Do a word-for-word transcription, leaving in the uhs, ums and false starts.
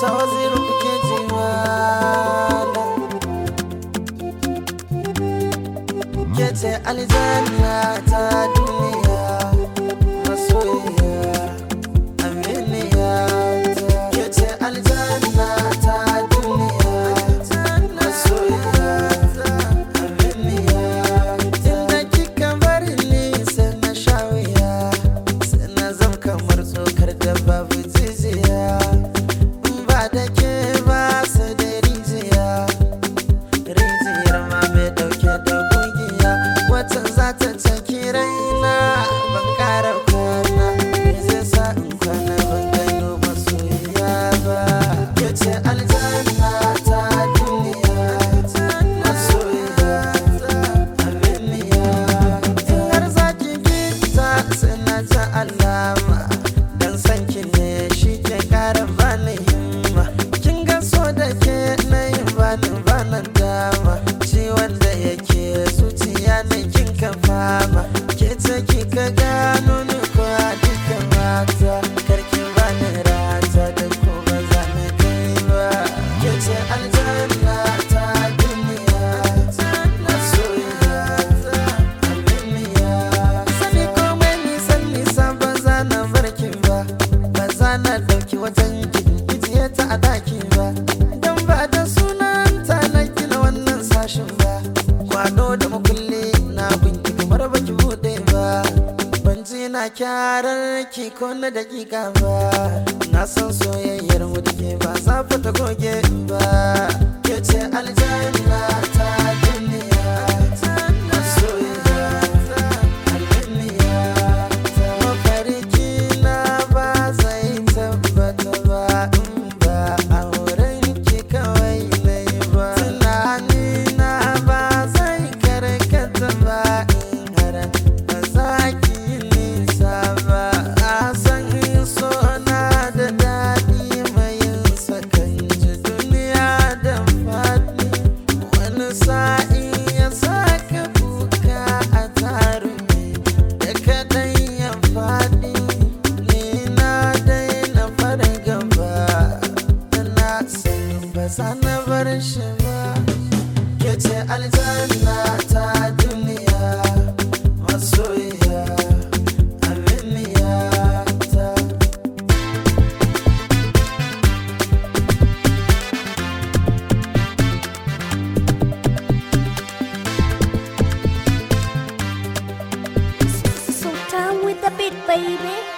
Musa Waziru kuke ji malam. Ke ce aljanna ta duniya, masoyiya aminiya ta. Ke ce aljanna ta duniya, masoyiya aminiya ta. Inda kika bari ni sai na sha wuya, sai na zam kamar tsokar da babu jijiya. Ba da ke ba sai da rijiya, rijiyar ma mai dauke da gugiya. Wata za ta caki raina ban kara kwana, me zai sa in kwana ban gano masoyiya ba. Ke ce aljanna ta duniya, masoyiya aminiya. In har za ki gita sai na ji alama, dan san ki ne shi ke kara bani himma. Kin ga so da ke na yi bani bana dama, ciwon da yake zuciya ne kin ka fama. Ke ce kika gano ni ko a duka mata, karki bani rata da ko ba za na kai ba. Ke ce aljanna ta duniya, masoyiya aminiya. Sani komai nisan nisa ba za na barki ba, ba za na dauki wajen ijiye ta a daki ba, don ba da sunanta na gina wannan sashin ba. Kwano da makulli na binki kamar baki bude ba, ban ji na kyarar ki ko na dakika ba. Na san soyayyar mu da ke ba za ta goge ba. Ke ce aljanna ta duniya, masoyiya aminiya ta. Mafarki na ba zai tabbata ba in ba auren ki kawai na yi ba. Tunani na ba zai karkata ba in har ba za ki yi nisa ba. A san so na da daɗi mai sakan ji duniya da faɗi. Wani sa'in ya saka kuka a tarumi da kaɗan ya faɗi. Ni na daina fargaba, na san ba za na bar shi ba. Ke ce aljanna ta duniya, masoyiya aminiya ta. So down with the beat, baby.